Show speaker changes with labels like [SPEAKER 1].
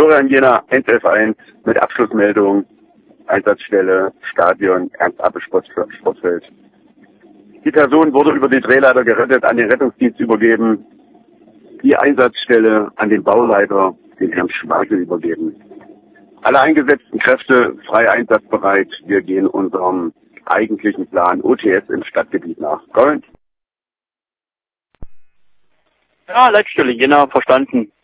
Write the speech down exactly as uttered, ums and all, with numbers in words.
[SPEAKER 1] Florian Jena, eins elf eins mit Abschlussmeldung, Einsatzstelle, Stadion, Ernst-Abbe-Sportfeld. Die Person wurde über die Drehleiter gerettet, an den Rettungsdienst übergeben, die Einsatzstelle an den Bauleiter, den Herrn Schwagel, übergeben. Alle eingesetzten Kräfte frei einsatzbereit. Wir gehen unserem eigentlichen Plan O T S im Stadtgebiet nach. Gold.
[SPEAKER 2] Ja, Leitstelle Jena, verstanden.